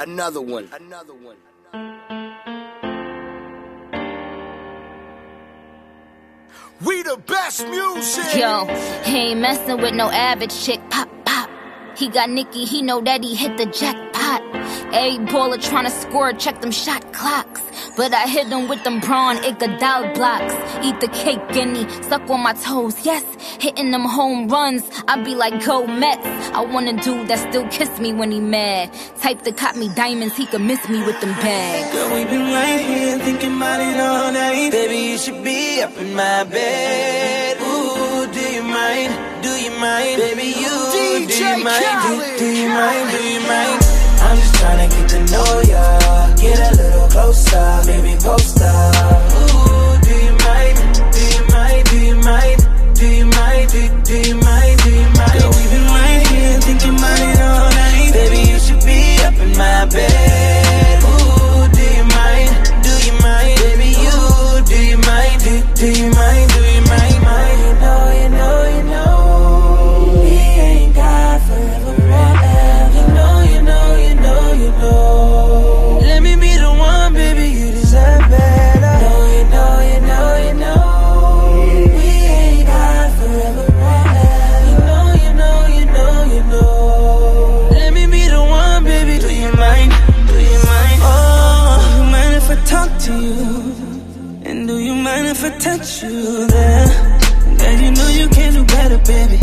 Another one. Another one. We the best music. Yo, he ain't messing with no average chick. Pop, pop. He got Nicki, he know that he hit the jackpot. Every baller tryna score, check them shot clocks. But I hit him with them Braun Iguodala blocks. Eat the cake, guinea, suck on my toes, yes. Hitting them home runs, I be like, go Mets. I want a dude that still kiss me when he mad. Type that caught me diamonds, he could miss me with them bags. Girl, we been right here thinking about it all night. Baby, you should be up in my bed. Ooh, do you mind? Do you mind? Baby, you, DJ do you mind? Khaled. Do you mind? Do you mind? I'm just tryna get to know ya. Get a little closer, baby, post up. Ooh, do you mind? Do you mind? Do you mind? Do you mind? Do you mind? Do you mind? Girl, we been right here thinking about it all night. Baby, you should be up in my bed. Ooh, do you mind? Do you mind? Baby, you, do you mind? Do you mind? Do you mind? You know, you know, you know, we ain't got forever, forever. You know, you know, you know, you know. Let me be the one, baby, you deserve better. You know, you know, you know, we ain't got forever, forever. You know, you know, you know, you know. Let me be the one, baby, do you mind? Do you mind? Oh, do you mind if I talk to you? And do you mind if I touch you there? Girl, you know you can do better, baby.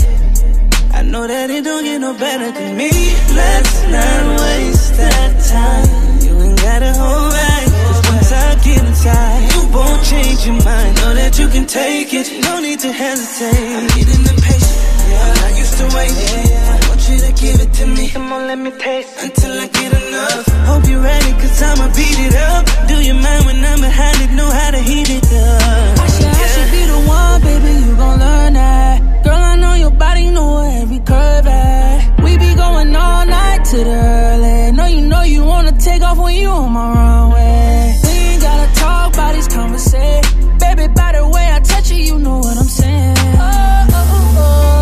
I know that it don't get no better than me. Let's not waste that time. You ain't gotta hold back, 'cause once I get inside, you won't change your mind. Know that you can take it, no need to hesitate. I'm getting impatient, yeah. I used to wait, yeah. I want you to give it to me. Come on, let me taste until I get enough. Hope you're ready, 'cause I'ma beat it up. Do you mind when I'm behind it? Know how to heat it up. I should be the one, baby, you gon' learn that. Girl, I know your body, know where every curve at. We be going all night to the early. Know you wanna take off when you on my runway. We ain't gotta talk about these conversations. Baby, by the way I touch you, you know what I'm saying. Oh, oh, oh,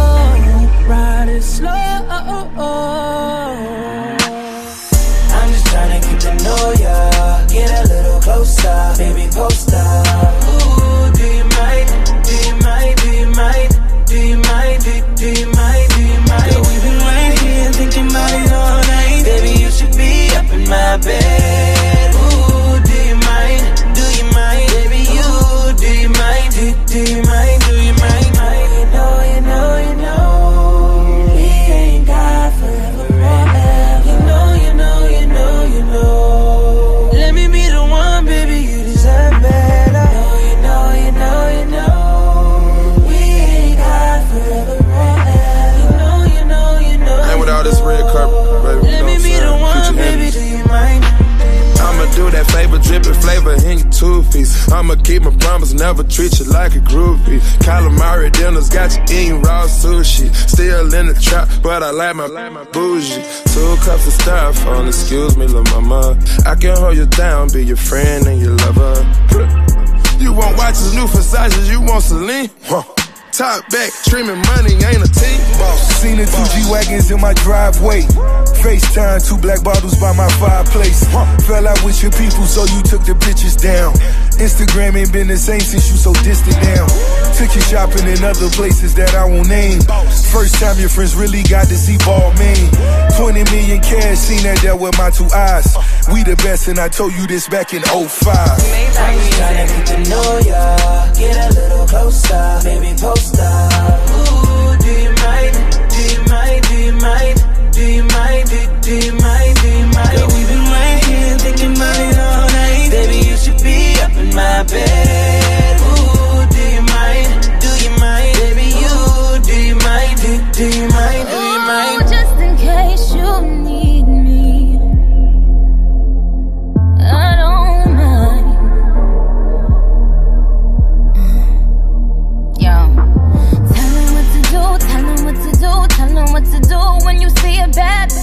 oh. Ride it slow. Oh, oh, oh. I'm just tryna get to know ya. Get a little closer, baby, post up. Ooh, do you mind? Do you mind? Do you mind? Do you mind? Do you mind? Do you mind? Girl, we've been right here thinking about it all night. Baby, you should be up in my bed. Ooh, do you mind? Do you mind? Baby, you, do you mind? Do you mind? Do you mind? You know, you know, you know, we ain't got forever, forever. You know, you know, you know, you know. Let me be the one, baby, you deserve better. You know, you know, you know, we ain't got forever, forever. You know, you know, you know. And with all this red carpet, baby, let me be the one, baby, do you mind? I'ma do that flavor, dripping flavor in your two-piece. I'ma keep my promise, never treat you like a groupie. Calamari dinners got you eating raw sushi. Still in the trap, but I like my bougie. 2 cups of styrofoam, excuse me, little mama. I can hold you down, be your friend and your lover. You want watches, new Versace, you want Celine? Huh. Top back, streaming money, ain't a team boss. Seen the 2 G-Wagons in my driveway. FaceTime, 2 black bottles by my fireplace. Fell out with your people, so you took the pictures down. Instagram ain't been the same since you so distant now. Took you shopping in other places that I won't name. First time your friends really got to see ball main. 20 million cash, seen that there with my 2 eyes. We the best, and I told you this back in 05. I'm just tryna get to know ya. Get a little closer, baby, post up. Ooh, do you mind? Do you mind? Do you mind? Do you mind? Do you mind? Do you mind? Girl, we've been right here thinking about it all night. Baby, you should be up in my bed. Ooh, do you mind? Do you mind? Baby, you, do you mind? Do you mind? Do you mind? Ooh, just in case you need me, I don't mind. Yo, tell him what to do, tell him what to do, tell him what to do when you see a bad